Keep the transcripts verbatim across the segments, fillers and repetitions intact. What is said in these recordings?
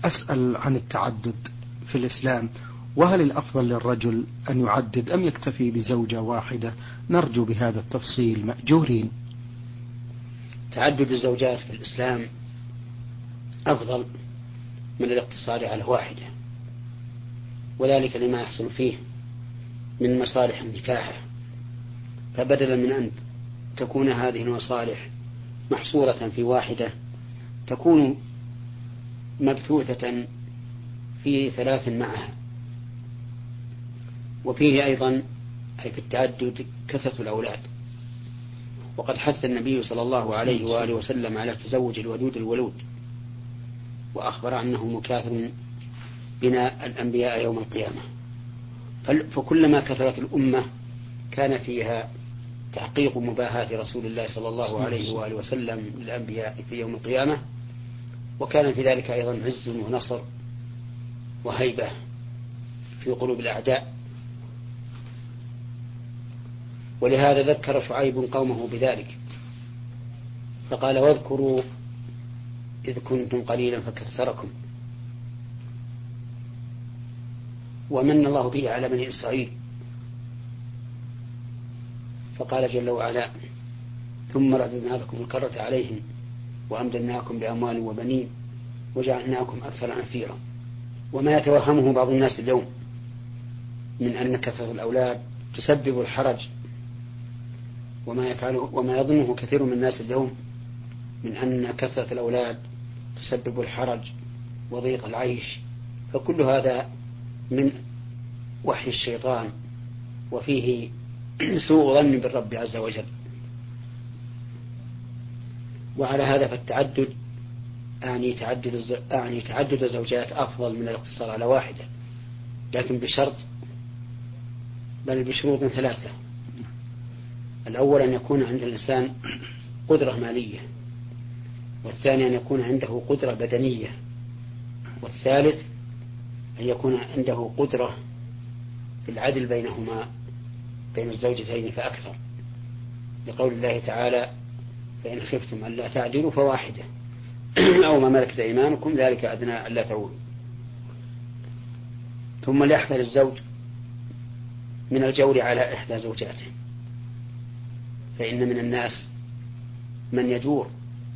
أسأل عن التعدد في الإسلام، وهل الأفضل للرجل أن يعدد أم يكتفي بزوجة واحدة؟ نرجو بهذا التفصيل مأجورين. تعدد الزوجات في الإسلام أفضل من الاقتصار على واحدة، وذلك لما يحصل فيه من مصالح النكاح. فبدلا من أن تكون هذه المصالح محصورة في واحدة، تكون مبثوثة في ثلاث معها. وفيه أيضا أي في التعدد كثرة الأولاد، وقد حث النبي صلى الله عليه وآله وسلم على تزوج الودود الولود، وأخبر أنه مكاثر بنا الأنبياء يوم القيامة. فكلما كثرت الأمة كان فيها تحقيق مباهاة رسول الله صلى الله عليه وآله وسلم للأنبياء في يوم القيامة، وكان في ذلك أيضا عز ونصر وهيبة في قلوب الأعداء. ولهذا ذكر شعيب قومه بذلك فقال: واذكروا إذ كنتم قليلا فكثركم. ومن الله به على بني إسرائيل، فقال جل وعلا: ثم رددنا لكم الكرة عليهم وأمددناكم بأموال وبنين وجعلناكم أكثر نفيرا. وما يتوهمه بعض الناس اليوم من أن كثرة الأولاد تسبب الحرج، وما يفعله وما يظنه كثير من الناس اليوم من أن كثرة الأولاد تسبب الحرج وضيق العيش، فكل هذا من وحي الشيطان، وفيه سوء ظن بالرب عز وجل. وعلى هذا فالتعدد أعني تعدد أعني تعدد الزوجات أفضل من الاقتصار على واحدة، لكن بشرط، بل بشروط ثلاثة. الأول أن يكون عند الإنسان قدرة مالية، والثاني أن يكون عنده قدرة بدنية، والثالث أن يكون عنده قدرة في العدل بينهما بين الزوجتين فأكثر، لقول الله تعالى: فإن خفتم ألا تعدلوا فواحدة أو ما ملكت أيمانكم ذلك أدنى ألا تعولوا. ثم ليحذر الزوج من الجور على إحدى زوجاته، فإن من الناس من يجور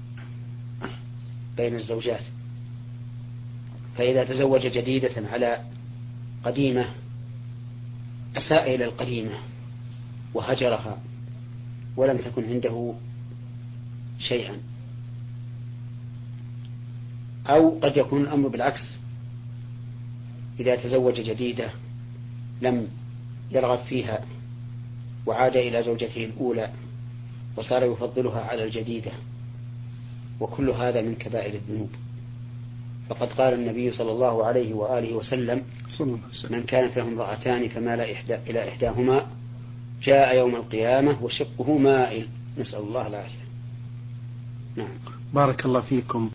بين الزوجات، فإذا تزوج جديدة على قديمة أساء إلى القديمة وهجرها ولم تكن عنده شيئا. أو قد يكون الأمر بالعكس، إذا تزوج جديدة لم يرغب فيها وعاد إلى زوجته الأولى وصار يفضلها على الجديدة، وكل هذا من كبائر الذنوب. فقد قال النبي صلى الله عليه وآله وسلم: من كانت له امرأتان فمال إحدى إلى إحداهما جاء يوم القيامة وشقه مائل، نسأل الله العافية. نعم. بارك الله فيكم.